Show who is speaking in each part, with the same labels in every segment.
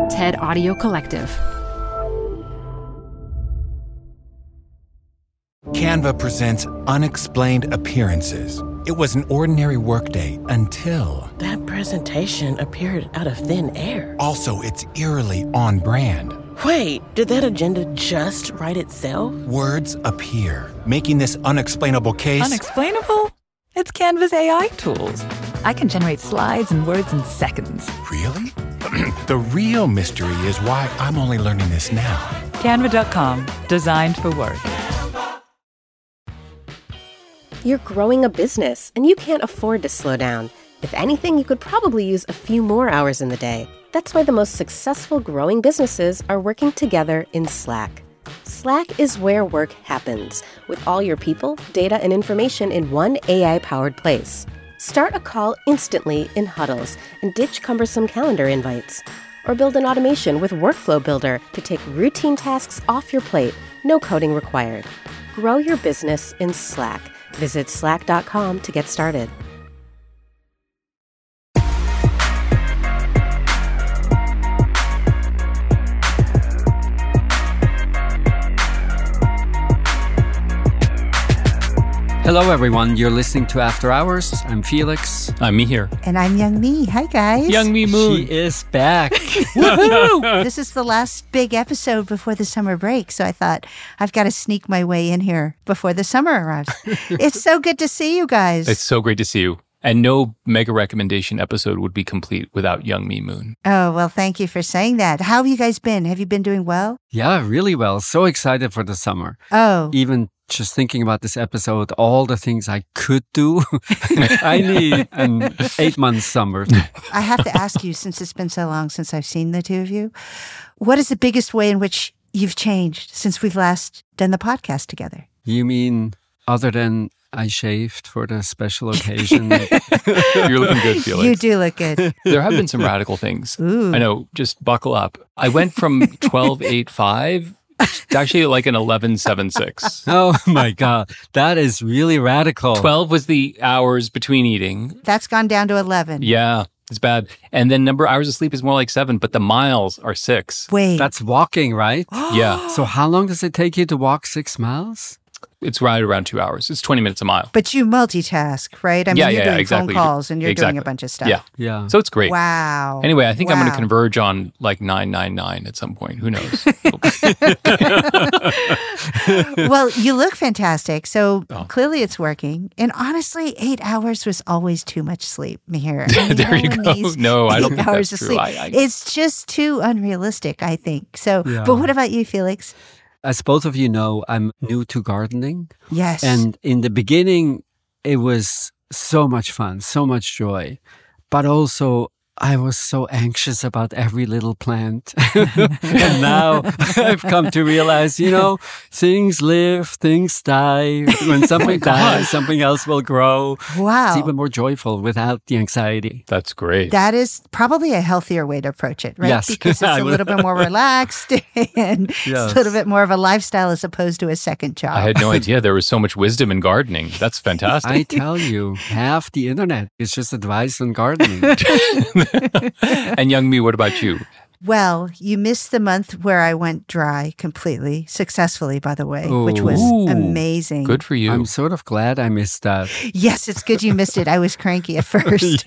Speaker 1: TED Audio Collective.
Speaker 2: Canva presents Unexplained Appearances. It was an ordinary workday until...
Speaker 3: That presentation appeared out of thin air.
Speaker 2: Also, it's eerily on brand.
Speaker 3: Wait, did that agenda just write itself?
Speaker 2: Words appear, making this unexplainable case...
Speaker 4: Unexplainable? It's Canva's AI tools. I can generate slides and words in seconds.
Speaker 2: Really? The real mystery is why I'm only learning this now.
Speaker 4: Canva.com, designed for work.
Speaker 5: You're growing a business, and you can't afford to slow down. If anything, you could probably use a few more hours in the day. That's why the most successful growing businesses are working together in Slack. Slack is where work happens, with all your people, data, and information in one AI-powered place. Start a call instantly in huddles and ditch cumbersome calendar invites. Or build an automation with Workflow Builder to take routine tasks off your plate, no coding required. Grow your business in Slack. Visit slack.com to get started.
Speaker 6: Hello, everyone. You're listening to After Hours. I'm Felix.
Speaker 7: I'm Mihir.
Speaker 8: And I'm Youngmi. Hi, guys.
Speaker 7: Youngmi Moon.
Speaker 6: She is back.
Speaker 8: Woohoo! This is the last big episode before the summer break, so I thought I've got to sneak my way in here before the summer arrives. It's so good to see you guys.
Speaker 7: It's so great to see you. And no mega recommendation episode would be complete without Youngmi Moon.
Speaker 8: Oh, well, thank you for saying that. How have you guys been? Have you been doing well?
Speaker 6: Yeah, really well. So excited for the summer.
Speaker 8: Oh.
Speaker 6: Even just thinking about this episode, all the things I could do. I need an 8-month summer.
Speaker 8: I have to ask you, since it's been so long since I've seen the two of you, what is the biggest way in which you've changed since we've last done the podcast together?
Speaker 6: You mean other than I shaved for the special occasion?
Speaker 7: You're looking good, Felix.
Speaker 8: You do look good.
Speaker 7: There have been some radical things.
Speaker 8: Ooh.
Speaker 7: I know, just buckle up. I went from 12.85 to actually like an 11.76.
Speaker 6: Oh my God. That is really radical.
Speaker 7: 12 was the hours between eating.
Speaker 8: That's gone down to 11.
Speaker 7: Yeah, it's bad. And then number of hours of sleep is more like 7, but the miles are 6.
Speaker 8: Wait.
Speaker 6: That's walking, right?
Speaker 7: Yeah.
Speaker 6: So how long does it take you to walk 6 miles?
Speaker 7: It's right around 2 hours. It's 20 minutes a mile.
Speaker 8: But you multitask, right? I mean,
Speaker 7: Yeah,
Speaker 8: you're doing
Speaker 7: exactly.
Speaker 8: phone calls and you're doing
Speaker 7: Exactly.
Speaker 8: a bunch of stuff.
Speaker 7: Yeah.
Speaker 6: Yeah.
Speaker 7: So it's great.
Speaker 8: Wow.
Speaker 7: Anyway, I think I'm going to
Speaker 8: Wow.
Speaker 7: converge on like 999 at some point. Who knows?
Speaker 8: Well, you look fantastic. So
Speaker 7: Oh.
Speaker 8: clearly it's working. And honestly, 8 hours was always too much sleep, Mihir. I mean,
Speaker 7: There you
Speaker 8: one
Speaker 7: go.
Speaker 8: needs
Speaker 7: No, I don't
Speaker 8: 8
Speaker 7: think
Speaker 8: hours
Speaker 7: that's
Speaker 8: of
Speaker 7: true.
Speaker 8: sleep. It's just too unrealistic, I think. So, but what about you, Felix?
Speaker 6: As both of you know, I'm new to gardening.
Speaker 8: Yes.
Speaker 6: And in the beginning, it was so much fun, so much joy. But also, I was so anxious about every little plant. And now I've come to realize, things live, things die. When something dies, something else will grow.
Speaker 8: Wow.
Speaker 6: It's even more joyful without the anxiety.
Speaker 7: That's great.
Speaker 8: That is probably a healthier way to approach it, right?
Speaker 6: Yes.
Speaker 8: Because it's a little bit more relaxed and
Speaker 6: Yes.
Speaker 8: it's a little bit more of a lifestyle as opposed to a second job.
Speaker 7: I had no idea there was so much wisdom in gardening. That's fantastic.
Speaker 6: I tell you, half the internet is just advice on gardening.
Speaker 7: And Youngmi, what about you?
Speaker 8: Well, you missed the month where I went dry completely, successfly, by the way, which was
Speaker 7: Ooh.
Speaker 8: amazing.
Speaker 7: Good for you.
Speaker 6: I'm sort of glad I missed that.
Speaker 8: Yes, it's good you missed it. I was cranky at first.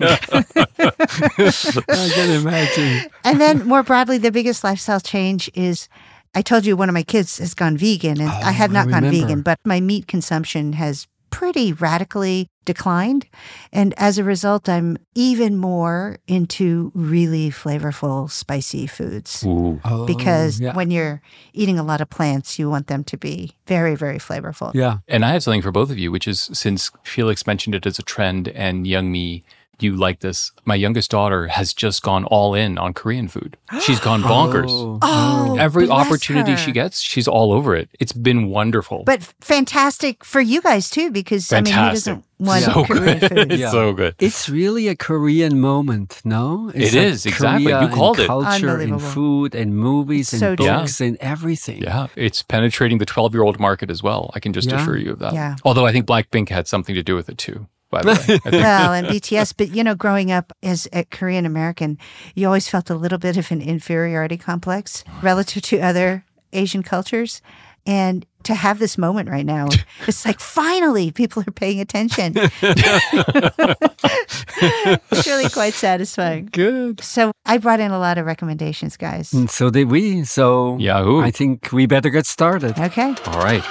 Speaker 6: I can imagine.
Speaker 8: And then more broadly, the biggest lifestyle change is I told you one of my kids has gone vegan, and I have not gone
Speaker 6: remember.
Speaker 8: vegan, but my meat consumption has pretty radically declined. And as a result, I'm even more into really flavorful, spicy foods.
Speaker 7: Ooh.
Speaker 6: Oh,
Speaker 8: Because
Speaker 6: yeah.
Speaker 8: when you're eating a lot of plants, you want them to be very, very flavorful.
Speaker 6: Yeah.
Speaker 7: And I have something for both of you, which is since Felix mentioned it as a trend and Youngmi, you like this. My youngest daughter has just gone all in on Korean food. She's gone bonkers.
Speaker 8: Oh,
Speaker 7: Every
Speaker 8: bless
Speaker 7: opportunity
Speaker 8: her.
Speaker 7: she gets, she's all over it. It's been wonderful.
Speaker 8: But fantastic for you guys too, because
Speaker 7: Fantastic.
Speaker 8: I mean, who doesn't want
Speaker 7: So
Speaker 8: Korean
Speaker 7: good.
Speaker 8: food?
Speaker 7: It's
Speaker 6: Yeah.
Speaker 7: so good.
Speaker 6: It's really a Korean moment, no? It's
Speaker 7: It
Speaker 6: like
Speaker 7: is, exactly.
Speaker 6: Korea
Speaker 7: You called
Speaker 6: in
Speaker 7: it.
Speaker 6: culture, in
Speaker 8: Unbelievable.
Speaker 6: food, and movies,
Speaker 8: So
Speaker 6: and
Speaker 8: true.
Speaker 6: books, and everything.
Speaker 7: Yeah, it's penetrating the 12-year-old market as well. I can just
Speaker 6: Yeah.
Speaker 7: assure you of that.
Speaker 8: Yeah.
Speaker 7: Although I think Blackpink had something to do with it too. by the way. I think.
Speaker 8: Well, and BTS, but growing up as a Korean American, you always felt a little bit of an inferiority complex relative to other Asian cultures. And to have this moment right now, it's like finally people are paying attention. It's really quite satisfying.
Speaker 6: Good.
Speaker 8: So I brought in a lot of recommendations, guys.
Speaker 6: And so did we. So
Speaker 7: Yahoo.
Speaker 6: I think we better get started.
Speaker 8: Okay.
Speaker 7: All right.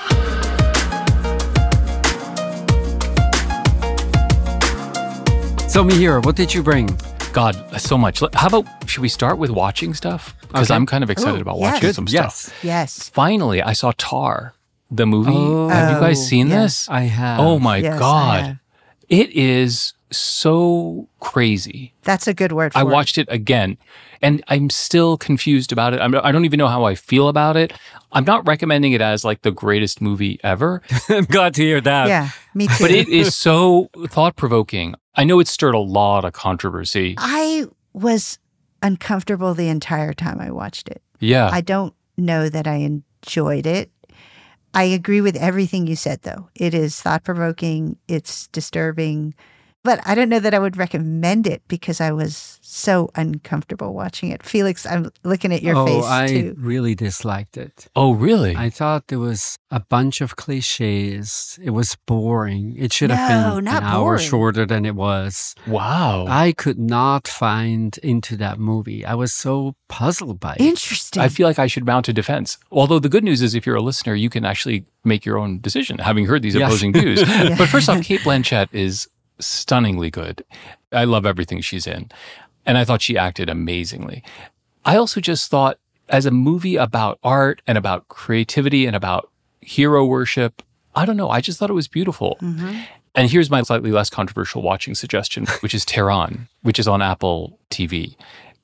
Speaker 6: So Mihir, what did you bring?
Speaker 7: God, so much. How about, should we start with watching stuff? Because
Speaker 6: Okay.
Speaker 7: I'm kind of excited about watching
Speaker 8: yes.
Speaker 7: some
Speaker 6: Yes.
Speaker 7: stuff.
Speaker 8: Yes.
Speaker 7: Finally, I saw Tar, the movie.
Speaker 6: Oh.
Speaker 7: Have you guys seen
Speaker 8: yeah.
Speaker 7: this?
Speaker 6: I have.
Speaker 7: Oh my
Speaker 8: Yes, I
Speaker 7: God.
Speaker 8: have.
Speaker 7: It is so crazy.
Speaker 8: That's a good word for
Speaker 7: I
Speaker 8: it.
Speaker 7: watched it again and I'm still confused about it. I don't even know how I feel about it. I'm not recommending it as like the greatest movie ever,
Speaker 6: I'm glad to hear that.
Speaker 8: Yeah, me too.
Speaker 7: but it is so thought provoking. I know it stirred a lot of controversy.
Speaker 8: I was uncomfortable the entire time I watched it.
Speaker 7: Yeah.
Speaker 8: I don't know that I enjoyed it. I agree with everything you said, though. It is thought-provoking. It's disturbing. But I don't know that I would recommend it because I was so uncomfortable watching it. Felix, I'm looking at your face,
Speaker 6: I
Speaker 8: too.
Speaker 6: really disliked it.
Speaker 7: Oh, really?
Speaker 6: I thought there was a bunch of cliches. It was boring. It should have
Speaker 8: No,
Speaker 6: been
Speaker 8: not
Speaker 6: an hour
Speaker 8: boring.
Speaker 6: shorter than it was.
Speaker 7: Wow.
Speaker 6: I could not find into that movie. I was so puzzled by it.
Speaker 8: Interesting.
Speaker 7: I feel like I should mount a defense. Although the good news is if you're a listener, you can actually make your own decision, having heard these
Speaker 6: Yes.
Speaker 7: opposing views. But first off, Cate Blanchett is stunningly good. I love everything she's in. And I thought she acted amazingly. I also just thought as a movie about art and about creativity and about hero worship, I don't know, I just thought it was beautiful.
Speaker 8: Mm-hmm.
Speaker 7: And here's my slightly less controversial watching suggestion, which is Tehran, which is on Apple TV.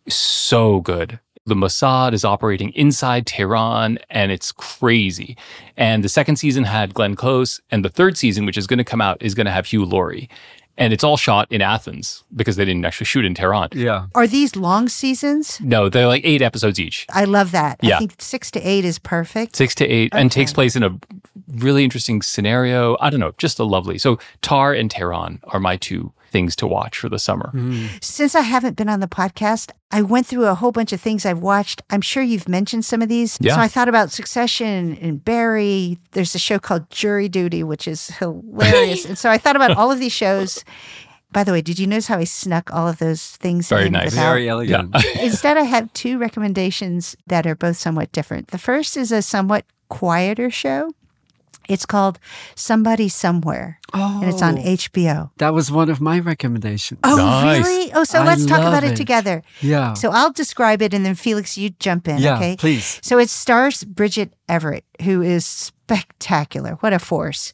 Speaker 7: So good. The Mossad is operating inside Tehran, and it's crazy. And the second season had Glenn Close, and the third season, which is going to come out, is going to have Hugh Laurie. And it's all shot in Athens because they didn't actually shoot in Tehran.
Speaker 6: Yeah.
Speaker 8: Are these long seasons?
Speaker 7: No, they're like 8 episodes each.
Speaker 8: I love that.
Speaker 7: Yeah.
Speaker 8: I think 6 to 8 is perfect.
Speaker 7: 6 to 8, and
Speaker 8: Okay.
Speaker 7: takes place in a really interesting scenario. I don't know, just a lovely. So Tar and Tehran are my two things to watch for the summer.
Speaker 8: Since I haven't been on the podcast, I went through a whole bunch of things I've watched. I'm sure you've mentioned some of these.
Speaker 7: Yeah.
Speaker 8: So I thought about Succession and Barry. There's a show called Jury Duty, which is hilarious. And so I thought about all of these shows. By the way, did you notice how I snuck all of those things
Speaker 7: Very
Speaker 8: in
Speaker 7: nice.
Speaker 8: without-
Speaker 6: Very elegant.
Speaker 8: Instead, I have two recommendations that are both somewhat different. The first is a somewhat quieter show. It's called Somebody Somewhere,
Speaker 6: Oh,
Speaker 8: and it's on HBO.
Speaker 6: that was one of my recommendations.
Speaker 8: Oh,
Speaker 7: Nice.
Speaker 8: really? Oh, so
Speaker 6: I
Speaker 8: let's talk
Speaker 6: love
Speaker 8: about it
Speaker 6: it.
Speaker 8: together.
Speaker 6: Yeah.
Speaker 8: So I'll describe it, and then Felix, you jump in,
Speaker 6: Yeah,
Speaker 8: okay?
Speaker 6: please.
Speaker 8: So it stars Bridget Everett, who is spectacular. What a force.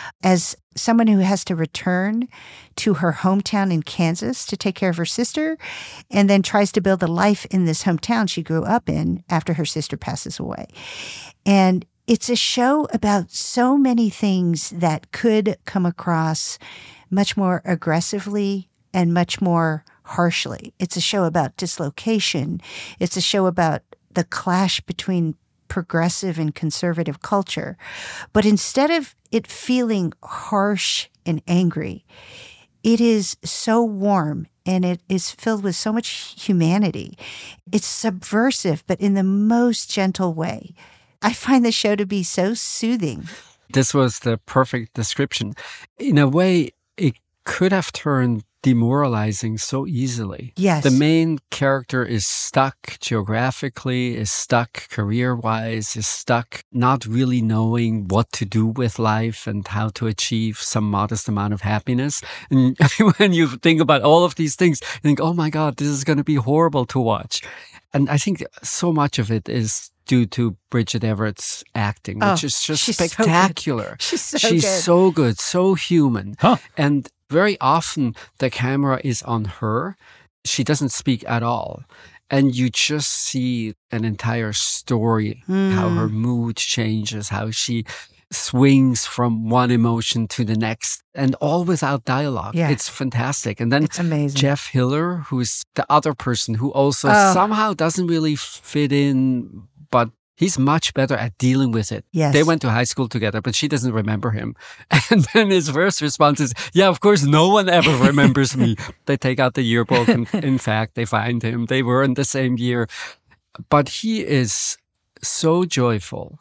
Speaker 8: As someone who has to return to her hometown in Kansas to take care of her sister, and then tries to build a life in this hometown she grew up in after her sister passes away. And it's a show about so many things that could come across much more aggressively and much more harshly. It's a show about dislocation. It's a show about the clash between progressive and conservative culture. But instead of it feeling harsh and angry, it is so warm and it is filled with so much humanity. It's subversive, but in the most gentle way. I find the show to be so soothing.
Speaker 6: This was the perfect description. In a way, it could have turned demoralizing so easily.
Speaker 8: Yes.
Speaker 6: The main character is stuck geographically, is stuck career-wise, is stuck not really knowing what to do with life and how to achieve some modest amount of happiness. And when you think about all of these things, you think, oh my God, this is going to be horrible to watch. And I think so much of it is due to Bridget Everett's acting, which is just
Speaker 8: she's so good.
Speaker 6: spectacular.
Speaker 8: She's so
Speaker 6: She's
Speaker 8: good.
Speaker 6: so good, so human.
Speaker 7: Huh.
Speaker 6: And very often the camera is on her. She doesn't speak at all. And you just see an entire story, how her mood changes, how she swings from one emotion to the next, and all without dialogue.
Speaker 8: Yeah.
Speaker 6: It's fantastic. And then
Speaker 8: It's amazing.
Speaker 6: Jeff Hiller, who's the other person who also
Speaker 8: Oh.
Speaker 6: somehow doesn't really fit in, but He's much better at dealing with it.
Speaker 8: Yes.
Speaker 6: They went to high school together, but she doesn't remember him. And then his first response is, yeah, of course, no one ever remembers me. They take out the yearbook and in fact, they find him. They were in the same year. But he is so joyful,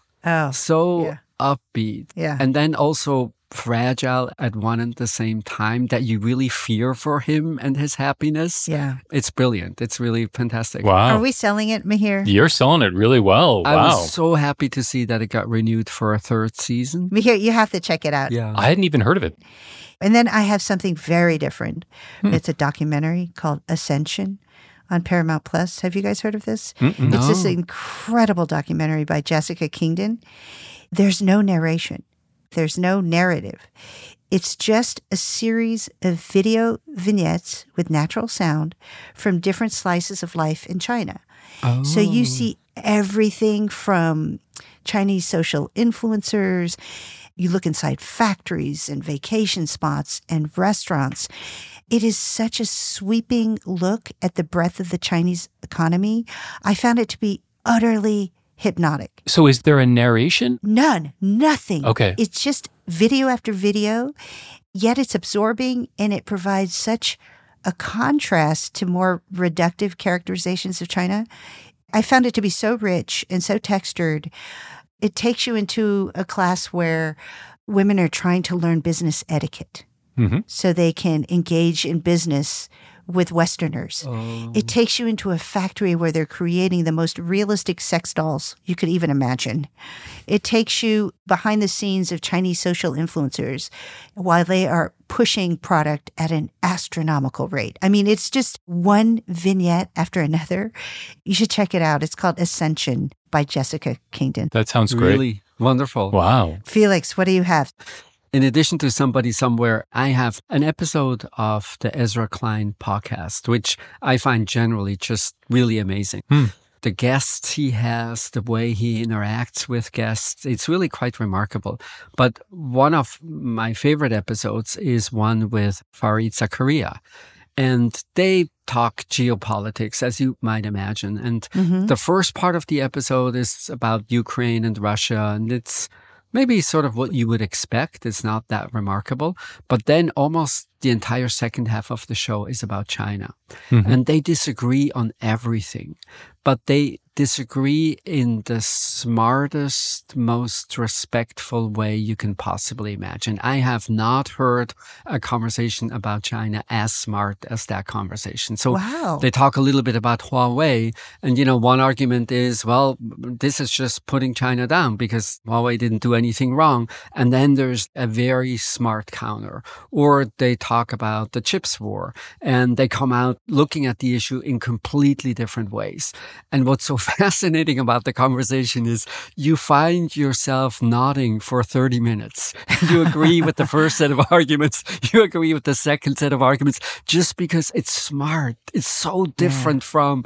Speaker 6: so upbeat, and then also fragile at one and the same time that you really fear for him and his happiness.
Speaker 8: Yeah.
Speaker 6: It's brilliant. It's really fantastic.
Speaker 7: Wow.
Speaker 8: Are we selling it, Mihir?
Speaker 7: You're selling it really well.
Speaker 6: I
Speaker 7: Wow.
Speaker 6: was so happy to see that it got renewed for a third season.
Speaker 8: Mihir, you have to check it out.
Speaker 6: Yeah.
Speaker 7: I hadn't even heard of it.
Speaker 8: And then I have something very different. It's a documentary called Ascension on Paramount Plus. Have you guys heard of this? It's this incredible documentary by Jessica Kingdon. There's no narration. There's no narrative. It's just a series of video vignettes with natural sound from different slices of life in China. So you see everything from Chinese social influencers. You look inside factories and vacation spots and restaurants. It is such a sweeping look at the breadth of the Chinese economy. I found it to be utterly hypnotic.
Speaker 7: So is there a narration?
Speaker 8: Nothing.
Speaker 7: Okay.
Speaker 8: It's just video after video, yet it's absorbing and it provides such a contrast to more reductive characterizations of China. I found it to be so rich and so textured. It takes you into a class where women are trying to learn business etiquette so they can engage in business with Westerners. It takes you into a factory where they're creating the most realistic sex dolls you could even imagine. It takes you behind the scenes of Chinese social influencers while they are pushing product at an astronomical rate. I mean, it's just one vignette after another. You should check it out. It's called Ascension by Jessica Kingdon.
Speaker 7: That sounds great.
Speaker 6: Really wonderful.
Speaker 7: Wow.
Speaker 8: Felix, what do you have?
Speaker 6: In addition to Somebody Somewhere, I have an episode of the Ezra Klein podcast, which I find generally just really amazing. The guests he has, the way he interacts with guests, it's really quite remarkable. But one of my favorite episodes is one with Fareed Zakaria. And they talk geopolitics, as you might imagine. And the first part of the episode is about Ukraine and Russia, and it's maybe sort of what you would expect. It's not that remarkable. But then almost the entire second half of the show is about China. And they disagree on everything. But they disagree in the smartest, most respectful way you can possibly imagine. I have not heard a conversation about China as smart as that conversation. So they talk a little bit about Huawei. And, you know, one argument is, well, this is just putting China down because Huawei didn't do anything wrong. And then there's a very smart counter. Or they talk about the chips war and they come out looking at the issue in completely different ways. And what's so fascinating about the conversation is you find yourself nodding for 30 minutes. You agree with the first set of arguments. You agree with the second set of arguments just because it's smart. It's so different from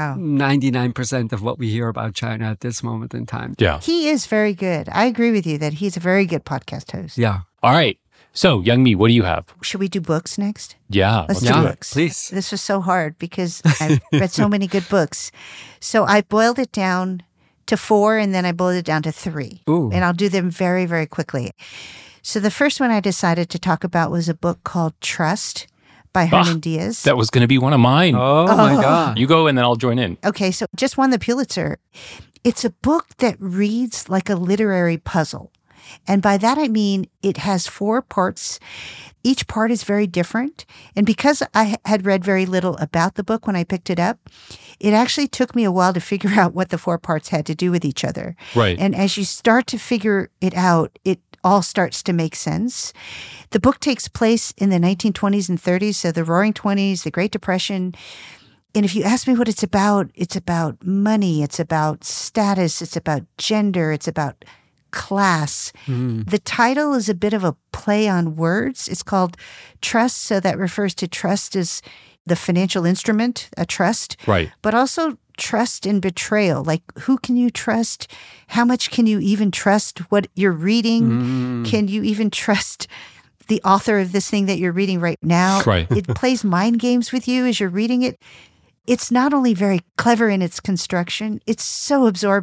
Speaker 6: 99% of what we hear about China at this moment in time.
Speaker 7: Yeah.
Speaker 8: He is very good. I agree with you that he's a very good podcast host.
Speaker 6: Yeah.
Speaker 7: All right. So, Young Mi, what do you have?
Speaker 8: Should we do books next?
Speaker 7: Yeah.
Speaker 8: Let's do
Speaker 6: Yeah,
Speaker 8: books.
Speaker 6: please.
Speaker 8: This was so hard because I've read so many good books. So I boiled it down to 4 and then I boiled it down to 3.
Speaker 6: Ooh.
Speaker 8: And I'll do them very, very quickly. So the first one I decided to talk about was a book called Trust by Herman Diaz.
Speaker 7: That was going to be one of mine.
Speaker 6: Oh my God.
Speaker 7: You go and then I'll join in.
Speaker 8: Okay, so just won the Pulitzer. It's a book that reads like a literary puzzle. And by that, I mean it has 4 parts. Each part is very different. And because I had read very little about the book when I picked it up, it actually took me a while to figure out what the 4 parts had to do with each other.
Speaker 7: Right.
Speaker 8: And as you start to figure it out, it all starts to make sense. The book takes place in the 1920s and 30s, so the Roaring 20s, the Great Depression. And if you ask me what it's about money, it's about status, it's about gender, it's about class. The title is a bit of a play on words. It's called Trust, so that refers to trust as the financial instrument, a trust.
Speaker 7: Right.
Speaker 8: But also trust and betrayal. Like, who can you trust? How much can you even trust what you're reading? Can you even trust the author of this thing that you're reading right now?
Speaker 7: Right.
Speaker 8: It plays mind games with you as you're reading it. It's not only very clever in its construction, it's so absorbing.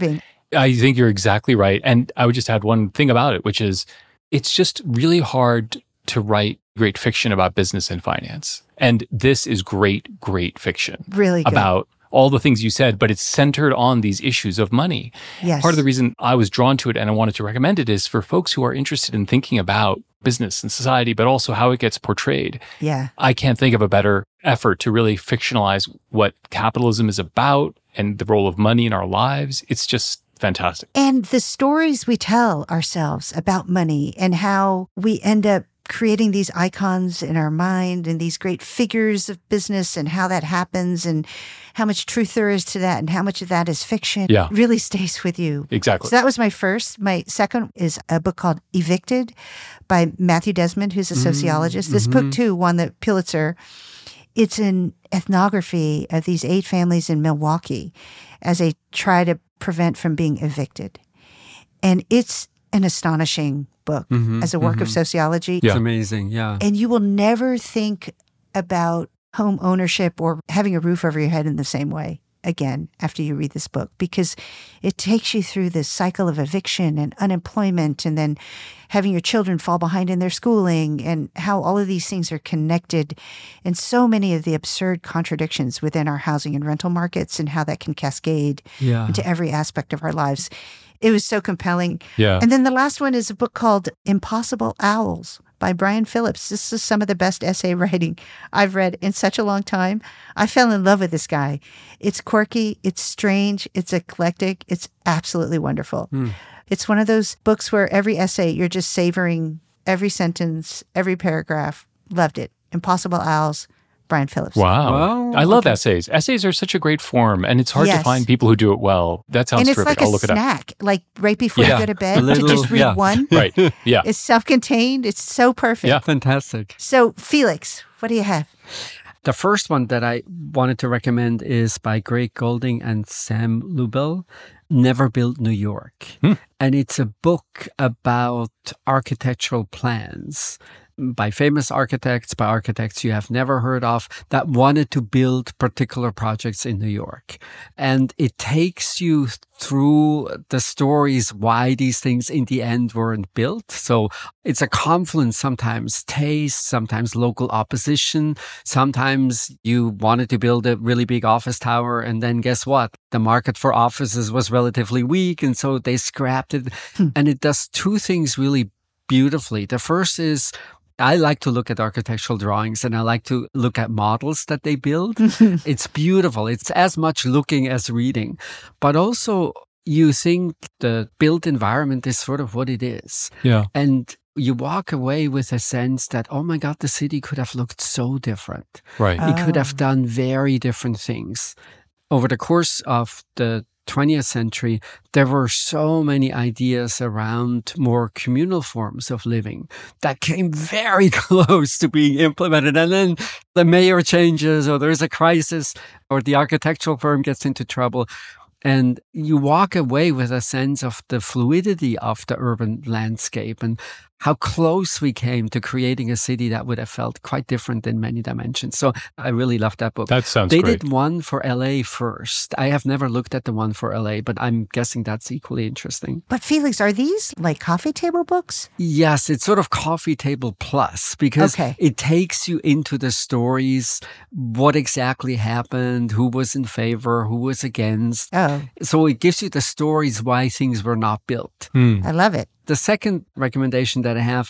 Speaker 7: I think you're exactly right. And I would just add one thing about it, which is it's just really hard to write great fiction about business and finance. And this is great, great fiction.
Speaker 8: Really good.
Speaker 7: About all the things you said, but it's centered on these issues of money.
Speaker 8: Yes.
Speaker 7: Part of the reason I was drawn to it and I wanted to recommend it is for folks who are interested in thinking about business and society, but also how it gets portrayed.
Speaker 8: Yeah.
Speaker 7: I can't think of a better effort to really fictionalize what capitalism is about and the role of money in our lives. It's just fantastic.
Speaker 8: And the stories we tell ourselves about money and how we end up creating these icons in our mind and these great figures of business and how that happens and how much truth there is to that and how much of that is fiction really stays with you.
Speaker 7: Exactly.
Speaker 8: So that was my first. My second is a book called Evicted by Matthew Desmond, who's a sociologist. This book, too, won the Pulitzer. It's an ethnography of these 8 families in Milwaukee as they try to prevent from being evicted. And it's an astonishing book as a work of sociology.
Speaker 6: It's amazing, yeah.
Speaker 8: And you will never think about home ownership or having a roof over your head in the same way again after you read this book, because it takes you through this cycle of eviction and unemployment and then having your children fall behind in their schooling and how all of these things are connected and so many of the absurd contradictions within our housing and rental markets and how that can cascade into every aspect of our lives. It was so compelling.
Speaker 7: Yeah.
Speaker 8: And then the last one is a book called Impossible Owls by Brian Phillips. This is some of the best essay writing I've read in such a long time. I fell in love with this guy. It's quirky, it's strange, it's eclectic, it's absolutely wonderful. It's one of those books where every essay, you're just savoring every sentence, every paragraph. Loved it. Impossible Owls, Brian Phillips.
Speaker 7: Wow. I love essays. Essays are such a great form, and it's hard to find people who do it well. That sounds
Speaker 8: and it's
Speaker 7: terrific.
Speaker 8: like
Speaker 7: I'll look
Speaker 8: a
Speaker 7: it up.
Speaker 8: snack, like right before you go to bed,
Speaker 6: little,
Speaker 8: to just read one.
Speaker 7: Right. Yeah.
Speaker 8: It's self-contained. It's so perfect.
Speaker 7: Yeah.
Speaker 6: Fantastic.
Speaker 8: So, Felix, what do you have?
Speaker 6: The first one that I wanted to recommend is by Greg Golding and Sam Lubell, Never Built New York. And it's a book about architectural plans by famous architects, by architects you have never heard of, that wanted to build particular projects in New York. And it takes you through the stories why these things in the end weren't built. So it's a confluence, sometimes taste, sometimes local opposition. Sometimes you wanted to build a really big office tower, and then guess what? The market for offices was relatively weak, and so they scrapped it. And it does 2 things really beautifully. The first is, I like to look at architectural drawings and I like to look at models that they build. It's beautiful. It's as much looking as reading. But also, you think the built environment is sort of what it is.
Speaker 7: Yeah.
Speaker 6: And you walk away with a sense that, oh my God, the city could have looked so different.
Speaker 7: Right.
Speaker 6: It could have done very different things. Over the course of the 20th century, there were so many ideas around more communal forms of living that came very close to being implemented. And then the mayor changes, or there's a crisis, or the architectural firm gets into trouble. And you walk away with a sense of the fluidity of the urban landscape and how close we came to creating a city that would have felt quite different in many dimensions. So I really love that book.
Speaker 7: That sounds
Speaker 6: They
Speaker 7: great.
Speaker 6: did one for LA first. I have never looked at the one for LA, but I'm guessing that's equally interesting.
Speaker 8: But Felix, are these like coffee table books?
Speaker 6: Yes, it's sort of coffee table plus, because it takes you into the stories, what exactly happened, who was in favor, who was against.
Speaker 8: Oh.
Speaker 6: So it gives you the stories why things were not built.
Speaker 8: I love it.
Speaker 6: The second recommendation that I have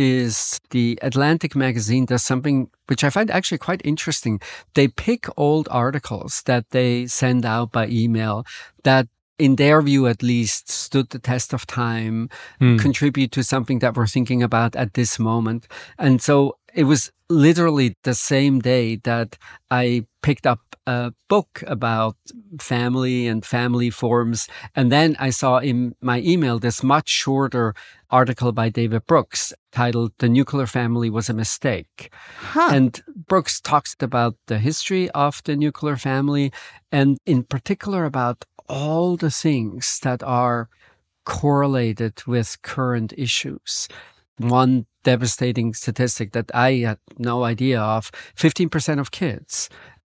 Speaker 6: is the Atlantic magazine does something which I find actually quite interesting. They pick old articles that they send out by email that, in their view at least, stood the test of time, contribute to something that we're thinking about at this moment. And so it was literally the same day that I picked up a book about family and family forms. And then I saw in my email this much shorter article by David Brooks titled "The Nuclear Family Was a Mistake." And Brooks talks about the history of the nuclear family, and in particular about all the things that are correlated with current issues. One devastating statistic that I had no idea of, 15% of kids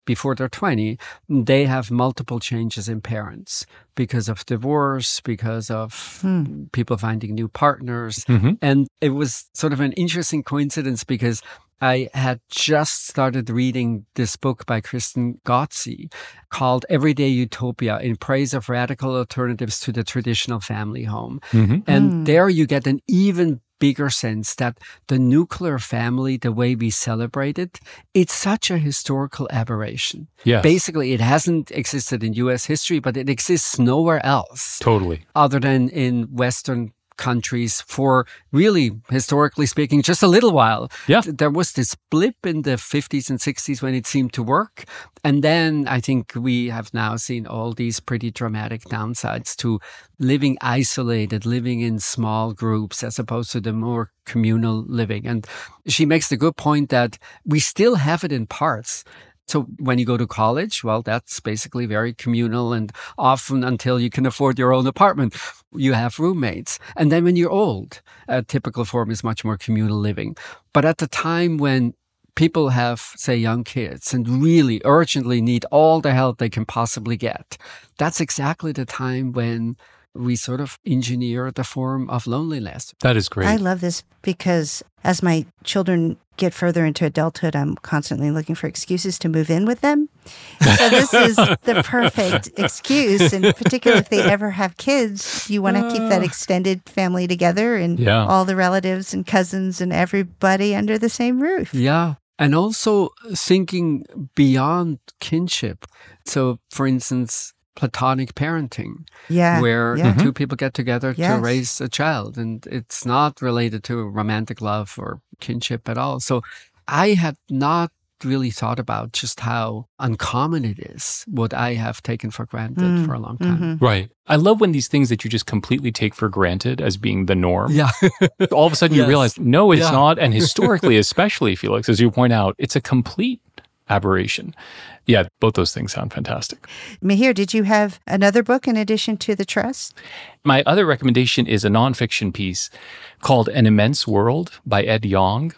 Speaker 6: before they're 20, they have multiple changes in parents because of divorce, because of people finding new partners. And it was sort of an interesting coincidence because I had just started reading this book by Kristen Gotzi called Everyday Utopia in Praise of Radical Alternatives to the Traditional Family Home. And there you get an even bigger sense that the nuclear family, the way we celebrate it, it's such a historical aberration.
Speaker 7: Yes.
Speaker 6: Basically, it hasn't existed in U.S. history, but it exists nowhere else.
Speaker 7: Totally.
Speaker 6: Other than in Western countries for really, historically speaking, just a little while.
Speaker 7: Yeah.
Speaker 6: There was this blip in the 50s and 60s when it seemed to work. And then I think we have now seen all these pretty dramatic downsides to living isolated, living in small groups as opposed to the more communal living. And she makes the good point that we still have it in parts. So when you go to college, well, that's basically very communal, and often until you can afford your own apartment, you have roommates. And then when you're old, a typical form is much more communal living. But at the time when people have, say, young kids and really urgently need all the help they can possibly get, that's exactly the time when we sort of engineer the form of loneliness.
Speaker 7: That is great.
Speaker 8: I love this because as my children get further into adulthood, I'm constantly looking for excuses to move in with them. So this is the perfect excuse. And particularly if they ever have kids, you want to keep that extended family together and all the relatives and cousins and everybody under the same roof.
Speaker 6: Yeah. And also thinking beyond kinship. So, for instance, platonic parenting, where two people get together to raise a child, and it's not related to romantic love or kinship at all. So I had not really thought about just how uncommon it is, what I have taken for granted for a long time.
Speaker 7: Right. I love when these things that you just completely take for granted as being the norm.
Speaker 6: Yeah.
Speaker 7: All of a sudden you realize, no, it's not. And historically, especially, Felix, as you point out, it's a complete aberration. Yeah, both those things sound fantastic.
Speaker 8: Mihir, did you have another book in addition to The Trust?
Speaker 7: My other recommendation is a nonfiction piece called An Immense World by Ed Yong.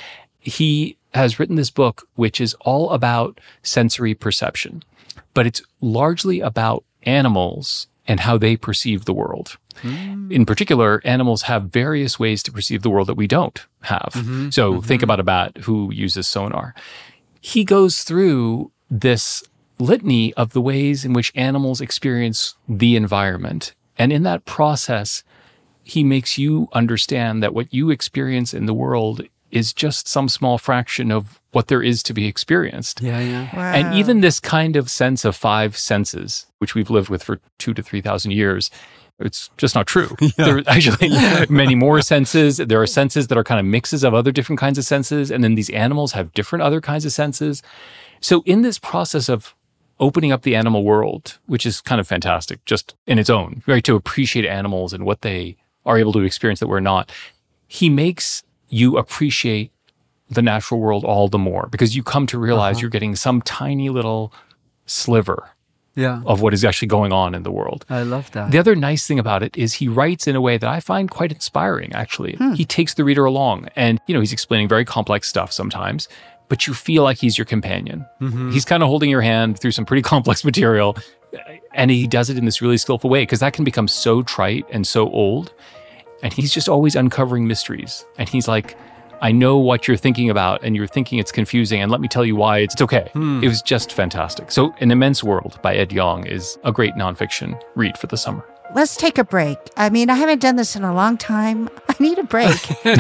Speaker 7: He has written this book, which is all about sensory perception, but it's largely about animals and how they perceive the world. In particular, animals have various ways to perceive the world that we don't have. So think about a bat who uses sonar. He goes through this litany of the ways in which animals experience the environment. And in that process, he makes you understand that what you experience in the world is just some small fraction of what there is to be experienced.
Speaker 6: Yeah.
Speaker 8: Wow.
Speaker 7: And even this kind of sense of five senses, which we've lived with for 2,000 to 3,000 years, it's just not true. There are actually many more senses. There are senses that are kind of mixes of other different kinds of senses. And then these animals have different other kinds of senses. So in this process of opening up the animal world, which is kind of fantastic just in its own, right, to appreciate animals and what they are able to experience that we're not, he makes you appreciate the natural world all the more because you come to realize you're getting some tiny little sliver of what is actually going on in the world.
Speaker 6: I love that.
Speaker 7: The other nice thing about it is he writes in a way that I find quite inspiring, actually. He takes the reader along and, he's explaining very complex stuff sometimes, but you feel like he's your companion. He's kind of holding your hand through some pretty complex material, and he does it in this really skillful way because that can become so trite and so old. And he's just always uncovering mysteries. And he's like, I know what you're thinking about, and you're thinking it's confusing, and let me tell you why it's okay. It was just fantastic. So An Immense World by Ed Yong is a great nonfiction read for the summer.
Speaker 8: Let's take a break. I mean, I haven't done this in a long time. I need a break.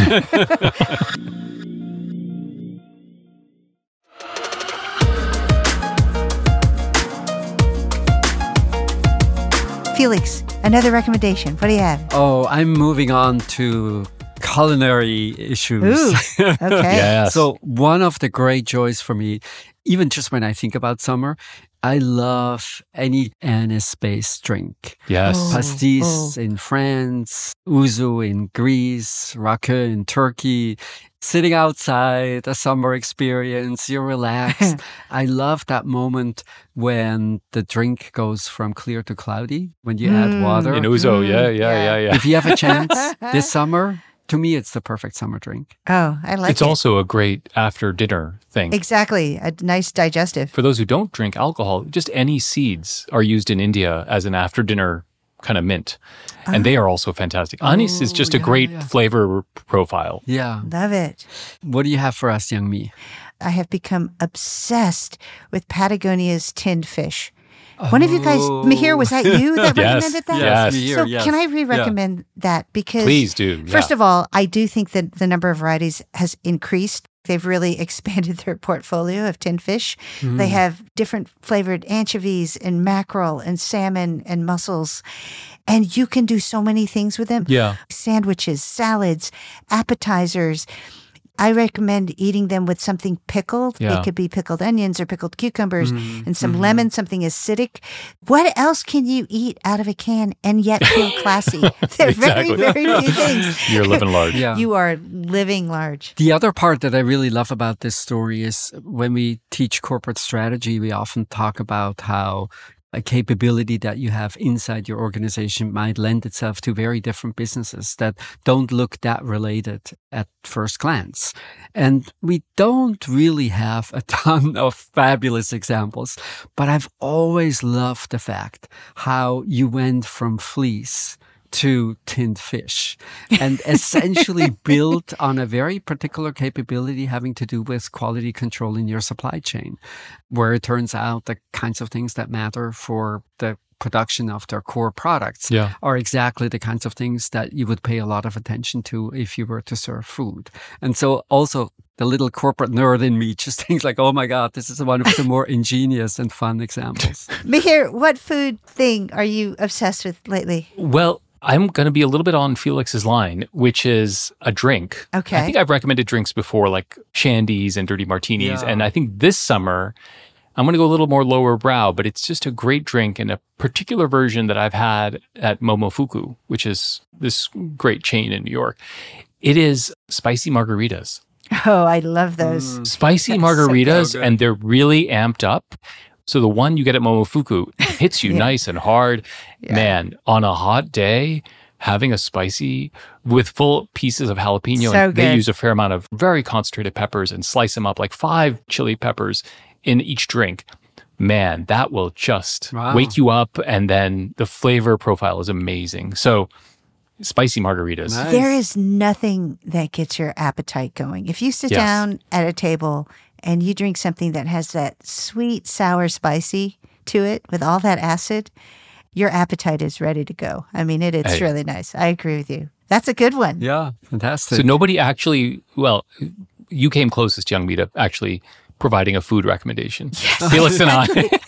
Speaker 8: Felix, another recommendation. What do you have?
Speaker 6: Oh, I'm moving on to culinary issues.
Speaker 8: Ooh, okay.
Speaker 7: Yes.
Speaker 6: So one of the great joys for me, even just when I think about summer, I love any anise-based drink.
Speaker 7: Yes.
Speaker 6: Pastis in France, ouzo in Greece, rakı in Turkey. Sitting outside, a summer experience, you're relaxed. I love that moment when the drink goes from clear to cloudy, when you add water.
Speaker 7: In ouzo, yeah.
Speaker 6: If you have a chance this summer, To me, it's the perfect summer drink.
Speaker 8: Oh, I like it.
Speaker 7: It's also a great after dinner thing.
Speaker 8: Exactly. A nice digestive.
Speaker 7: For those who don't drink alcohol, just any seeds are used in India as an after dinner kind of mint. And they are also fantastic. Anise is just a great flavor profile.
Speaker 6: Yeah.
Speaker 8: Love it.
Speaker 6: What do you have for us, Young Mi?
Speaker 8: I have become obsessed with Patagonia's tinned fish. One of you guys, Mihir, was that you that recommended that?
Speaker 7: Yes.
Speaker 6: Mihir,
Speaker 8: So
Speaker 6: yes.
Speaker 8: can I re-recommend that? Because
Speaker 7: Please do.
Speaker 8: First of all, I do think that the number of varieties has increased. They've really expanded their portfolio of tinned fish. They have different flavored anchovies and mackerel and salmon and mussels. And you can do so many things with them.
Speaker 7: Yeah.
Speaker 8: Sandwiches, salads, appetizers. I recommend eating them with something pickled.
Speaker 7: Yeah.
Speaker 8: It could be pickled onions or pickled cucumbers and some lemon, something acidic. What else can you eat out of a can and yet feel classy? There are
Speaker 7: Exactly.
Speaker 8: very, very few things.
Speaker 7: You're living large.
Speaker 6: Yeah.
Speaker 8: You are living large.
Speaker 6: The other part that I really love about this story is when we teach corporate strategy, we often talk about how a capability that you have inside your organization might lend itself to very different businesses that don't look that related at first glance. And we don't really have a ton of fabulous examples, but I've always loved the fact how you went from fleece to tinned fish and essentially built on a very particular capability having to do with quality control in your supply chain, where it turns out the kinds of things that matter for the production of their core products are exactly the kinds of things that you would pay a lot of attention to if you were to serve food. And so also the little corporate nerd in me just thinks like, oh my God, this is one of the more ingenious and fun examples.
Speaker 8: Mihir, what food thing are you obsessed with lately?
Speaker 7: Well, I'm going to be a little bit on Felix's line, which is a drink.
Speaker 8: Okay.
Speaker 7: I think I've recommended drinks before, like shandies and dirty martinis. And I think this summer, I'm going to go a little more lower brow, but it's just a great drink and a particular version that I've had at Momofuku, which is this great chain in New York. It is spicy margaritas.
Speaker 8: Oh, I love those.
Speaker 7: Spicy margaritas, and they're really amped up. So the one you get at Momofuku hits you nice and hard. Man, on a hot day, having a spicy with full pieces of jalapeno.
Speaker 8: So
Speaker 7: and they
Speaker 8: good.
Speaker 7: use a fair amount of very concentrated peppers and slice them up like 5 chili peppers in each drink. Man, that will just wake you up. And then the flavor profile is amazing. So spicy margaritas.
Speaker 6: Nice.
Speaker 8: There is nothing that gets your appetite going. If you sit down at a table and you drink something that has that sweet, sour, spicy to it with all that acid, your appetite is ready to go. I mean, it's really nice. I agree with you. That's a good one.
Speaker 6: Yeah, fantastic.
Speaker 7: So nobody actually, well, you came closest, Young Mi, to actually providing a food recommendation. Felix and I.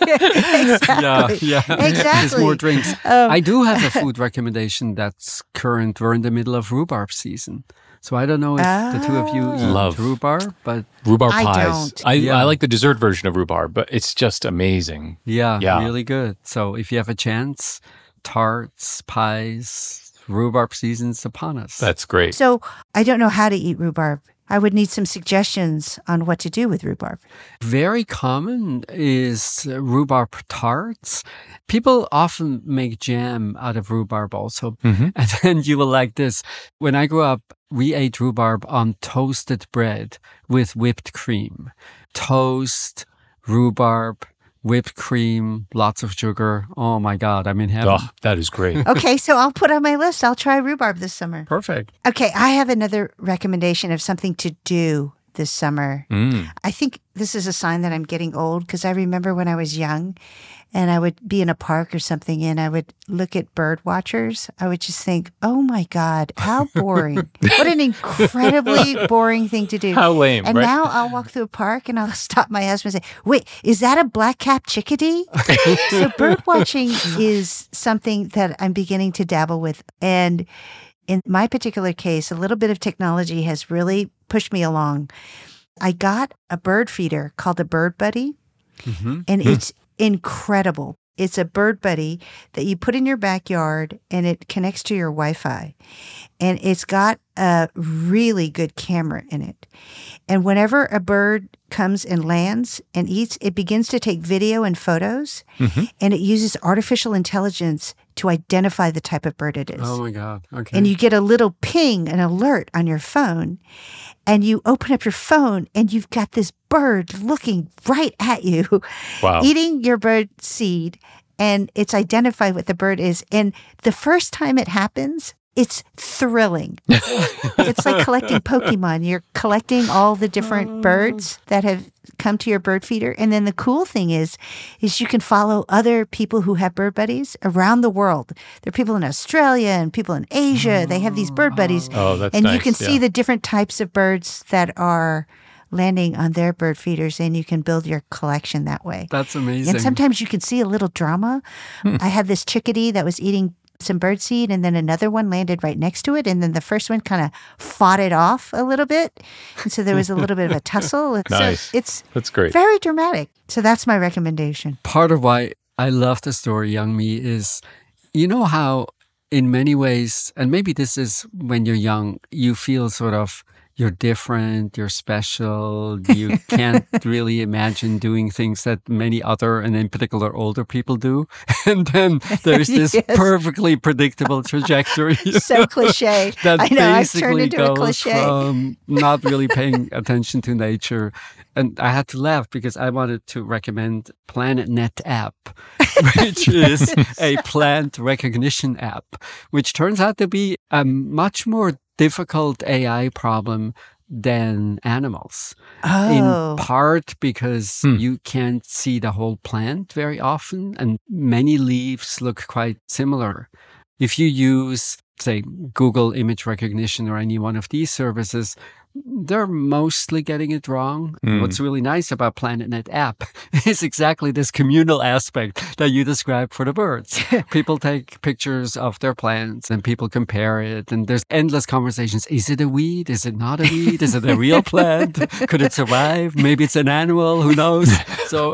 Speaker 8: Exactly.
Speaker 6: Yeah.
Speaker 8: Exactly.
Speaker 6: There's more drinks. I do have a food recommendation that's current. We're in the middle of rhubarb season. So I don't know if the two of you eat
Speaker 7: Love
Speaker 6: rhubarb, but
Speaker 7: Rhubarb
Speaker 8: I
Speaker 7: pies.
Speaker 8: don't.
Speaker 7: I like the dessert version of rhubarb, but it's just amazing.
Speaker 6: yeah,
Speaker 7: Yeah.
Speaker 6: really good. So if you have a chance, tarts, pies, rhubarb season's upon us.
Speaker 7: That's great.
Speaker 8: So I don't know how to eat rhubarb. I would need some suggestions on what to do with rhubarb.
Speaker 6: Very common is rhubarb tarts. People often make jam out of rhubarb also. And then you will like this. When I grew up, we ate rhubarb on toasted bread with whipped cream. Toast, rhubarb, whipped cream, lots of sugar. Oh my God, I'm in heaven.
Speaker 7: Oh, that is great.
Speaker 8: Okay, so I'll put on my list. I'll try rhubarb this summer.
Speaker 6: Perfect.
Speaker 8: Okay, I have another recommendation of something to do this summer. I think this is a sign that I'm getting old because I remember when I was young and I would be in a park or something and I would look at bird watchers. I would just think, oh my God, how boring. What an incredibly boring thing to do.
Speaker 7: How lame,
Speaker 8: And
Speaker 7: right?
Speaker 8: now I'll walk through a park and I'll stop my husband and say, wait, is that a black-capped chickadee? So bird watching is something that I'm beginning to dabble with. And in my particular case, a little bit of technology has really pushed me along. I got a bird feeder called a Bird Buddy, and it's incredible. It's a Bird Buddy that you put in your backyard and it connects to your Wi-Fi. And it's got a really good camera in it. And whenever a bird comes and lands and eats, it begins to take video and photos. And it uses artificial intelligence to identify the type of bird it is.
Speaker 6: Oh my God. Okay.
Speaker 8: And you get a little ping, an alert on your phone, and you open up your phone and you've got this bird looking right at you,
Speaker 7: Wow.
Speaker 8: eating your bird seed, and it's identified what the bird is. And the first time it happens, it's thrilling. It's like collecting Pokemon. You're collecting all the different birds that have come to your bird feeder. And then the cool thing is you can follow other people who have bird buddies around the world. There are people in Australia and people in Asia. They have these bird buddies.
Speaker 7: Oh, that's
Speaker 8: and
Speaker 7: nice.
Speaker 8: you can see
Speaker 7: Yeah.
Speaker 8: the different types of birds that are landing on their bird feeders, and you can build your collection that way.
Speaker 6: That's amazing.
Speaker 8: And sometimes you can see a little drama. I had this chickadee that was eating some birdseed, and then another one landed right next to it, and then the first one kind of fought it off a little bit, and so there was a little bit of a tussle.
Speaker 7: Nice.
Speaker 8: So it's
Speaker 7: That's great.
Speaker 8: very dramatic. So that's my recommendation.
Speaker 6: Part of why I love the story, Young Me, is you know how in many ways, and maybe this is when you're young, you feel sort of you're different, you're special, you can't really imagine doing things that many other, and in particular older people do. And then there's this
Speaker 8: Yes.
Speaker 6: perfectly predictable trajectory.
Speaker 8: So cliche.
Speaker 6: That
Speaker 8: I know, I've
Speaker 6: basically
Speaker 8: turned into a
Speaker 6: goes
Speaker 8: cliche.
Speaker 6: from not really paying attention to nature. And I had to laugh because I wanted to recommend PlanetNet app, which is a plant recognition app, which turns out to be a much more difficult AI problem than animals.
Speaker 8: Oh.
Speaker 6: In part because you can't see the whole plant very often, and many leaves look quite similar. If you use, say, Google image recognition or any one of these services, they're mostly getting it wrong. What's really nice about PlanetNet app is exactly this communal aspect that you described for the birds. People take pictures of their plants and people compare it, and there's endless conversations. Is it a weed? Is it not a weed? Is it a real plant? Could it survive? Maybe it's an animal. Who knows? So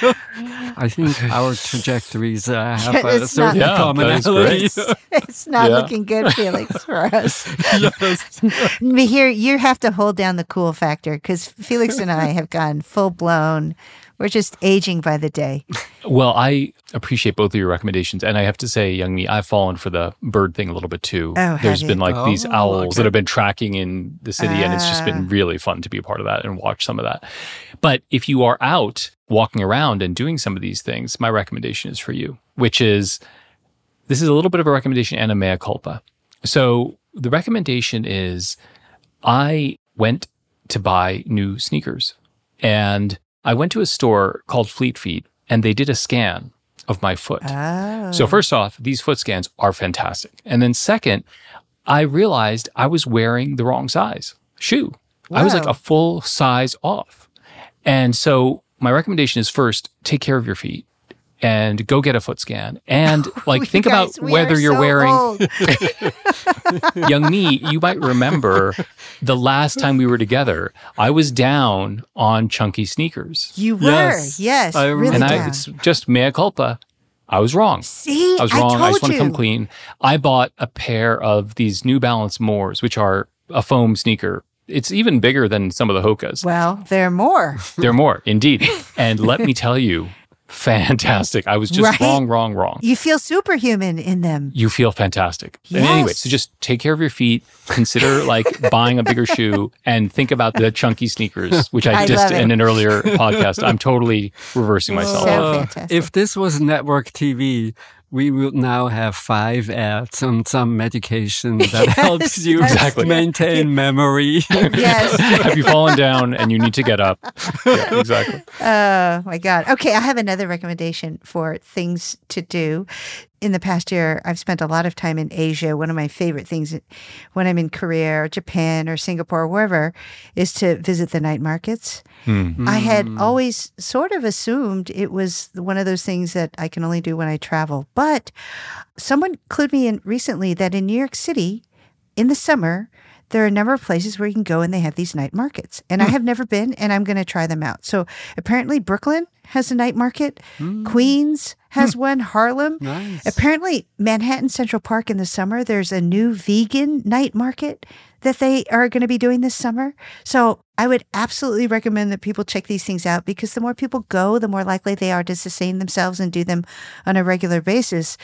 Speaker 6: I think our trajectories have a
Speaker 8: It's
Speaker 6: certain
Speaker 8: not-
Speaker 7: Yeah, that is
Speaker 6: commonality.
Speaker 7: great.
Speaker 8: It's not
Speaker 7: Yeah.
Speaker 8: looking good, Felix, for us.
Speaker 6: Yes.
Speaker 8: But here, you have to hold down the cool factor because Felix and I have gone full blown. We're just aging by the day.
Speaker 7: Well, I appreciate both of your recommendations. And I have to say, Young Me, I've fallen for the bird thing a little bit too.
Speaker 8: Oh, have
Speaker 7: There's
Speaker 8: you?
Speaker 7: been like these
Speaker 6: Oh,
Speaker 7: owls
Speaker 6: okay.
Speaker 7: that have been tracking in the city, and it's just been really fun to be a part of that and watch some of that. But if you are out walking around and doing some of these things, my recommendation is for you, which is, this is a little bit of a recommendation and a mea culpa. So the recommendation is, I went to buy new sneakers, and I went to a store called Fleet Feet, and they did a scan of my foot.
Speaker 8: Oh.
Speaker 7: So first off, these foot scans are fantastic. And then second, I realized I was wearing the wrong size shoe. I was like
Speaker 8: Wow.
Speaker 7: a full size off. And so my recommendation is, first, take care of your feet and go get a foot scan. And like,
Speaker 8: You
Speaker 7: think
Speaker 8: guys,
Speaker 7: about
Speaker 8: we
Speaker 7: whether
Speaker 8: are
Speaker 7: you're
Speaker 8: so
Speaker 7: wearing
Speaker 8: old.
Speaker 7: Young Me, you might remember the last time we were together, I was down on chunky sneakers.
Speaker 8: You were,
Speaker 6: Yes,
Speaker 8: yes,
Speaker 6: I
Speaker 8: really
Speaker 7: And
Speaker 8: down.
Speaker 7: it's just mea culpa. I was wrong.
Speaker 8: See,
Speaker 7: I was wrong. I just
Speaker 8: told
Speaker 7: want to come
Speaker 8: you.
Speaker 7: clean. I bought a pair of these New Balance Moors, which are a foam sneaker. It's even bigger than some of the Hokas.
Speaker 8: Well, there are more.
Speaker 7: They're more, indeed. And let me tell you, fantastic. I was just
Speaker 8: Right?
Speaker 7: wrong.
Speaker 8: You feel superhuman in them.
Speaker 7: You feel fantastic. And anyway,
Speaker 8: Yes.
Speaker 7: so just take care of your feet. Consider like buying a bigger shoe, and think about the chunky sneakers, which I
Speaker 8: I
Speaker 7: just
Speaker 8: love it.
Speaker 7: in an earlier podcast. I'm totally reversing myself.
Speaker 8: So fantastic.
Speaker 6: If this was network TV, we would now have 5 ads on some medication that helps you
Speaker 7: Exactly.
Speaker 6: maintain memory.
Speaker 8: Yes.
Speaker 7: Have you fallen down and you need to get up? Yeah, exactly.
Speaker 8: Oh my God. Okay, I have another recommendation for things to do. In the past year, I've spent a lot of time in Asia. One of my favorite things when I'm in Korea or Japan or Singapore or wherever is to visit the night markets. I had always sort of assumed it was one of those things that I can only do when I travel. But someone clued me in recently that in New York City, in the summer, there are a number of places where you can go and they have these night markets. And I have never been, and I'm going to try them out. So apparently Brooklyn has a night market. Queens has one. Harlem.
Speaker 6: Nice.
Speaker 8: Apparently Manhattan Central Park in the summer, there's a new vegan night market that they are going to be doing this summer. So I would absolutely recommend that people check these things out, because the more people go, the more likely they are to sustain themselves and do them on a regular basis.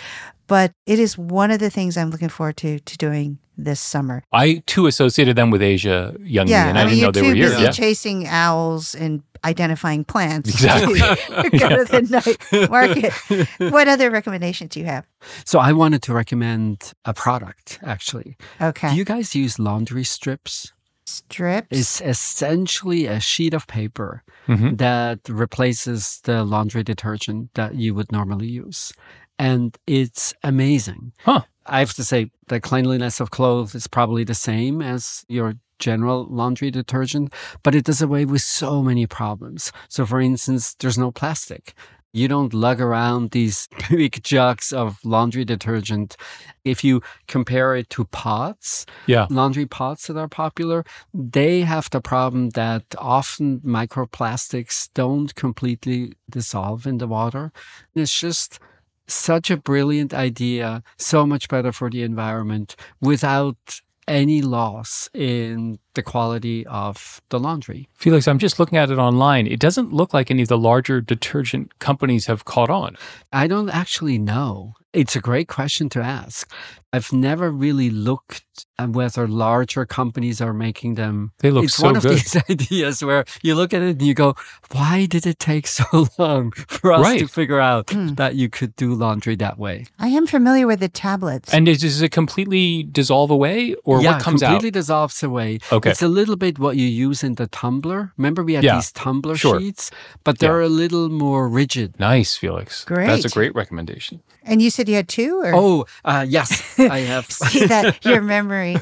Speaker 8: But it is one of the things I'm looking forward to doing this summer.
Speaker 7: I too associated them with Asia Youngly, and I didn't know they were
Speaker 8: you're
Speaker 7: here.
Speaker 8: too busy chasing owls and identifying plants.
Speaker 7: Exactly.
Speaker 8: Go to the night market. What other recommendations do you have?
Speaker 6: So I wanted to recommend a product, actually.
Speaker 8: Okay.
Speaker 6: Do you guys use laundry strips?
Speaker 8: Strips?
Speaker 6: It's essentially a sheet of paper that replaces the laundry detergent that you would normally use. And it's amazing.
Speaker 7: Huh.
Speaker 6: I have to say, the cleanliness of clothes is probably the same as your general laundry detergent, but it does away with so many problems. So, for instance, there's no plastic. You don't lug around these big jugs of laundry detergent. If you compare it to pots, laundry pots that are popular, they have the problem that often microplastics don't completely dissolve in the water. It's just such a brilliant idea, so much better for the environment without any loss in the quality of the laundry.
Speaker 7: Felix, I'm just looking at it online. It doesn't look like any of the larger detergent companies have caught on.
Speaker 6: I don't actually know. It's a great question to ask. I've never really looked at whether larger companies are making them.
Speaker 7: They look
Speaker 6: it's
Speaker 7: so
Speaker 6: one of
Speaker 7: good.
Speaker 6: these ideas where you look at it and you go, why did it take so long for us to figure out that you could do laundry that way?
Speaker 8: I am familiar with the tablets.
Speaker 7: And does it completely dissolve away, or what comes out?
Speaker 6: Yeah, completely dissolves away.
Speaker 7: Okay.
Speaker 6: It's a little bit what you use in the tumbler. Remember we had these tumbler sheets, but they're a little more rigid.
Speaker 7: Nice, Felix.
Speaker 8: Great.
Speaker 7: That's a great recommendation.
Speaker 8: And you said you had two? Or?
Speaker 6: Yes, I have.
Speaker 8: See that, your memory.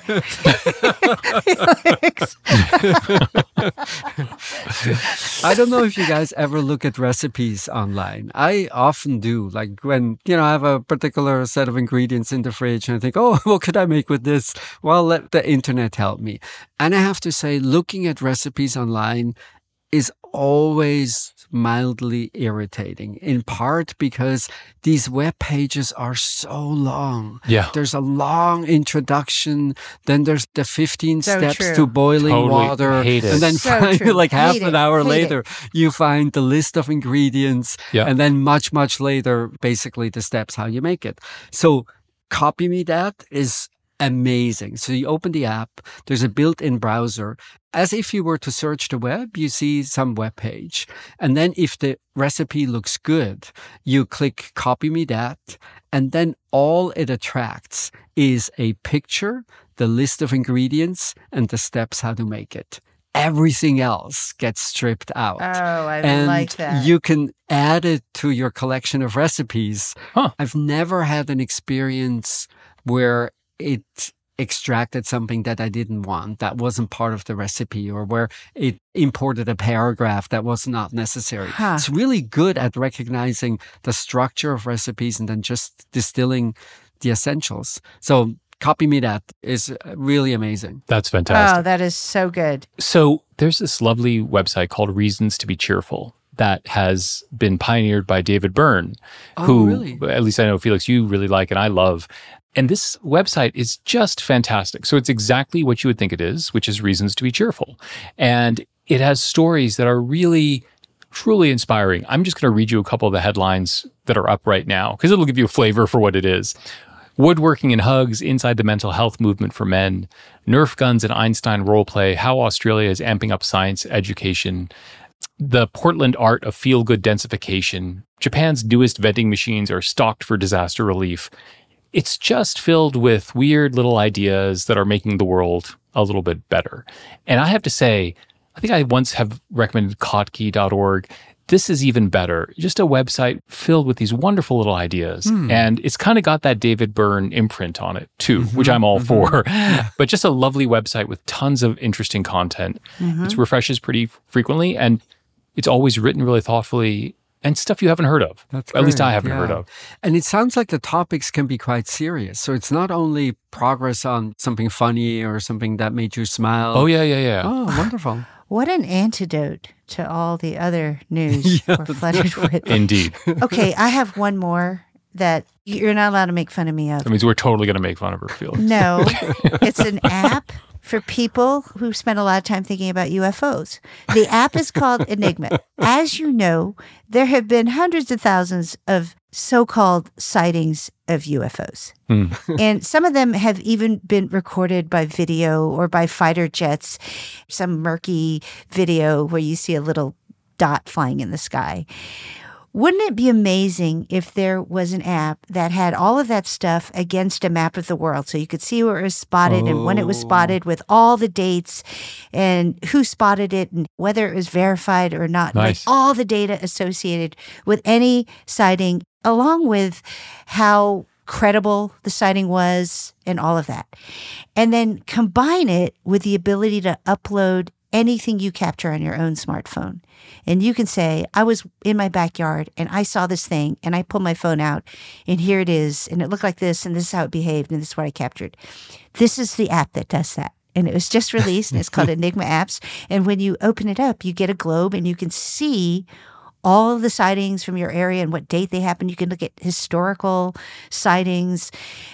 Speaker 6: I don't know if you guys ever look at recipes online. I often do. Like when, I have a particular set of ingredients in the fridge and I think, what could I make with this? Well, let the internet help me. And I have to say, looking at recipes online is always mildly irritating, in part because these web pages are so long.
Speaker 7: Yeah.
Speaker 6: There's a long introduction, then there's the 15
Speaker 8: So
Speaker 6: steps
Speaker 8: true.
Speaker 6: to boiling
Speaker 7: Totally
Speaker 6: water,
Speaker 7: hate it.
Speaker 6: and then
Speaker 8: So
Speaker 6: finally,
Speaker 8: true.
Speaker 6: like half
Speaker 8: Hate
Speaker 6: an
Speaker 8: it.
Speaker 6: hour
Speaker 8: Hate
Speaker 6: later, you find the list of ingredients, and then much, much later, basically the steps how you make it. So Copy Me That is amazing. So you open the app, there's a built-in browser. As if you were to search the web, you see some web page. And then if the recipe looks good, you click Copy Me That. And then all it attracts is a picture, the list of ingredients, and the steps how to make it. Everything else gets stripped out.
Speaker 8: Oh, I
Speaker 6: and
Speaker 8: like that.
Speaker 6: you can add it to your collection of recipes. I've never had an experience where it extracted something that I didn't want, that wasn't part of the recipe, or where it imported a paragraph that was not necessary. It's really good at recognizing the structure of recipes and then just distilling the essentials. So Copy Me That is really amazing.
Speaker 7: That's fantastic.
Speaker 8: Oh, that is so good.
Speaker 7: So there's this lovely website called Reasons to be Cheerful that has been pioneered by David Byrne, who,
Speaker 6: really?
Speaker 7: At least I know, Felix, you really like and I love. And this website is just fantastic. So it's exactly what you would think it is, which is Reasons to be Cheerful. And it has stories that are really, truly inspiring. I'm just going to read you a couple of the headlines that are up right now, because it'll give you a flavor for what it is. Woodworking and hugs inside the mental health movement for men. Nerf guns and Einstein roleplay. How Australia is amping up science education. The Portland art of feel-good densification. Japan's newest vending machines are stocked for disaster relief. It's just filled with weird little ideas that are making the world a little bit better. And I have to say, I think I once have recommended Kottke.org. This is even better. Just a website filled with these wonderful little ideas. And it's kind of got that David Byrne imprint on it too, which I'm all for. But just a lovely website with tons of interesting content. It refreshes pretty frequently, and it's always written really thoughtfully, and stuff you haven't heard of. At least I haven't heard of.
Speaker 6: And it sounds like the topics can be quite serious. So it's not only progress on something funny or something that made you smile.
Speaker 7: Oh, yeah.
Speaker 6: Oh, wonderful.
Speaker 8: What an antidote to all the other news we're flooded with.
Speaker 7: Indeed.
Speaker 8: Okay, I have one more that you're not allowed to make fun of me of.
Speaker 7: That means we're totally going to make fun of her, Felix.
Speaker 8: No, it's an app for people who spend a lot of time thinking about UFOs. The app is called Enigma. As you know, there have been hundreds of thousands of so-called sightings of UFOs. And some of them have even been recorded by video or by fighter jets, some murky video where you see a little dot flying in the sky. Wouldn't it be amazing if there was an app that had all of that stuff against a map of the world so you could see where it was spotted and when it was spotted with all the dates and who spotted it and whether it was verified or not.
Speaker 7: Nice.
Speaker 8: Like all the data associated with any sighting, along with how credible the sighting was and all of that. And then combine it with the ability to upload anything you capture on your own smartphone. And you can say, I was in my backyard and I saw this thing and I pulled my phone out and here it is. And it looked like this and this is how it behaved and this is what I captured. This is the app that does that. And it was just released and it's called Enigma Apps. And when you open it up, you get a globe and you can see all of the sightings from your area and what date they happened. You can look at historical sightings.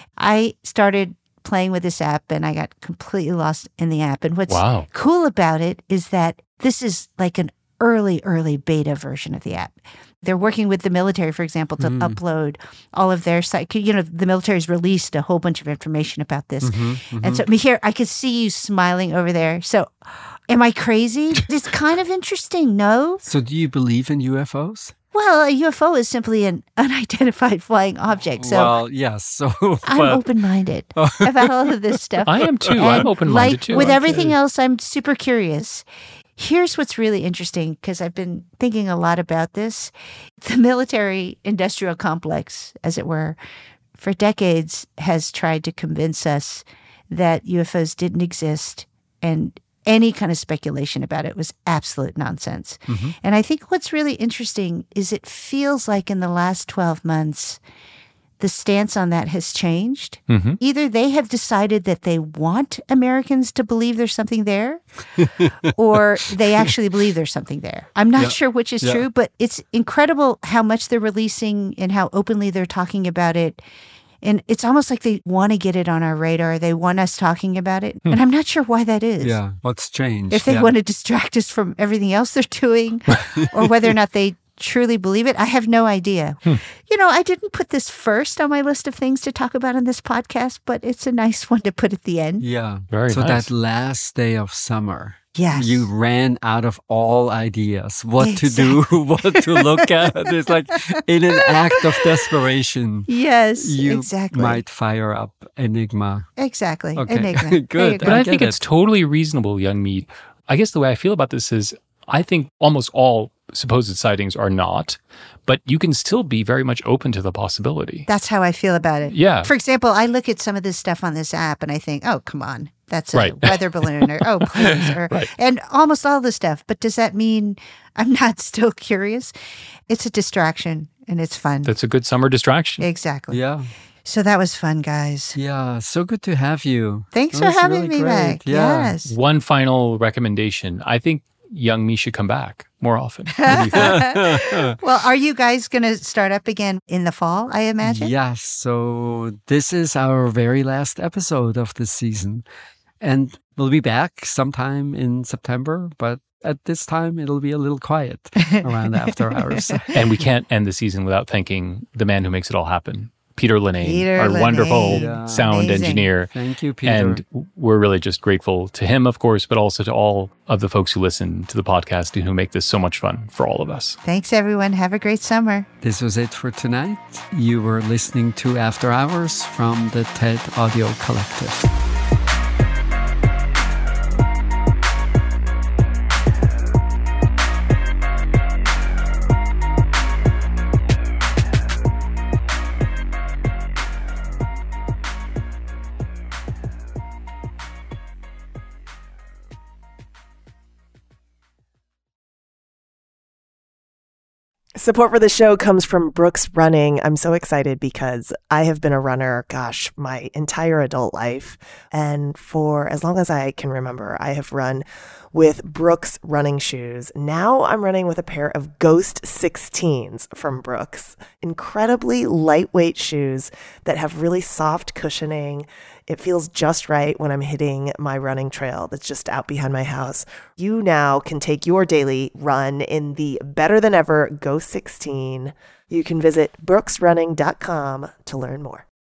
Speaker 8: I started playing with this app and I got completely lost in the app. And what's cool about it is that this is like an early beta version of the app. They're working with the military, for example, to upload all of their site. You know, the military's released a whole bunch of information about this. And so here, I could see you smiling over there. So am I crazy? It's kind of interesting, no?
Speaker 6: So do you believe in UFOs?
Speaker 8: Well, a UFO is simply an unidentified flying object. So
Speaker 6: well, yes. So
Speaker 8: I'm open-minded about all of this stuff.
Speaker 7: I am too.
Speaker 8: And
Speaker 7: I'm open-minded too.
Speaker 8: With everything else, I'm super curious. Here's what's really interesting, because I've been thinking a lot about this. The military-industrial complex, as it were, for decades has tried to convince us that UFOs didn't exist and any kind of speculation about it was absolute nonsense. And I think what's really interesting is it feels like in the last 12 months, the stance on that has changed. Either they have decided that they want Americans to believe there's something there, or they actually believe there's something there. I'm not sure which is true, but it's incredible how much they're releasing and how openly they're talking about it. And it's almost like they want to get it on our radar. They want us talking about it. And I'm not sure why that is.
Speaker 6: Yeah, what's changed?
Speaker 8: If they want to distract us from everything else they're doing, or whether or not they truly believe it, I have no idea. You know, I didn't put this first on my list of things to talk about on this podcast, but it's a nice one to put at the end.
Speaker 6: Yeah.
Speaker 7: Very
Speaker 6: nice.
Speaker 7: That
Speaker 6: last day of summer.
Speaker 8: Yes.
Speaker 6: You ran out of all ideas, what to do, what to look at. It's like in an act of desperation.
Speaker 8: Yes,
Speaker 6: you might fire up Enigma.
Speaker 8: Exactly.
Speaker 6: Okay.
Speaker 8: Enigma.
Speaker 6: Good.
Speaker 7: But I think it's totally reasonable, Young Me. I guess the way I feel about this is I think almost all supposed sightings are not, but you can still be very much open to the possibility.
Speaker 8: That's how I feel about it.
Speaker 7: Yeah.
Speaker 8: For example, I look at some of this stuff on this app and I think, oh, come on. That's a weather balloon, or oh, please, or and almost all the stuff. But does that mean I'm not still curious? It's a distraction and it's fun.
Speaker 7: That's a good summer distraction.
Speaker 8: Exactly.
Speaker 6: Yeah.
Speaker 8: So that was fun, guys.
Speaker 6: Yeah, so good to have you.
Speaker 8: Thanks for having me back.
Speaker 6: Yeah.
Speaker 8: Yes.
Speaker 7: One final recommendation. I think Young Me should come back more often. What do you think?
Speaker 8: Well, are you guys going to start up again in the fall, I imagine?
Speaker 6: Yes. So this is our very last episode of this season. And we'll be back sometime in September, but at this time, it'll be a little quiet around after hours.
Speaker 7: And we can't end the season without thanking the man who makes it all happen, Peter Linnane, our wonderful sound engineer.
Speaker 6: Thank you, Peter.
Speaker 7: And we're really just grateful to him, of course, but also to all of the folks who listen to the podcast and who make this so much fun for all of us.
Speaker 8: Thanks, everyone. Have a great summer.
Speaker 6: This was it for tonight. You were listening to After Hours from the TED Audio Collective.
Speaker 3: Support for the show comes from Brooks Running. I'm so excited because I have been a runner, my entire adult life. And for as long as I can remember, I have run with Brooks running shoes. Now I'm running with a pair of Ghost 16s from Brooks. Incredibly lightweight shoes that have really soft cushioning. It feels just right when I'm hitting my running trail that's just out behind my house. You now can take your daily run in the better than ever Go 16. You can visit brooksrunning.com to learn more.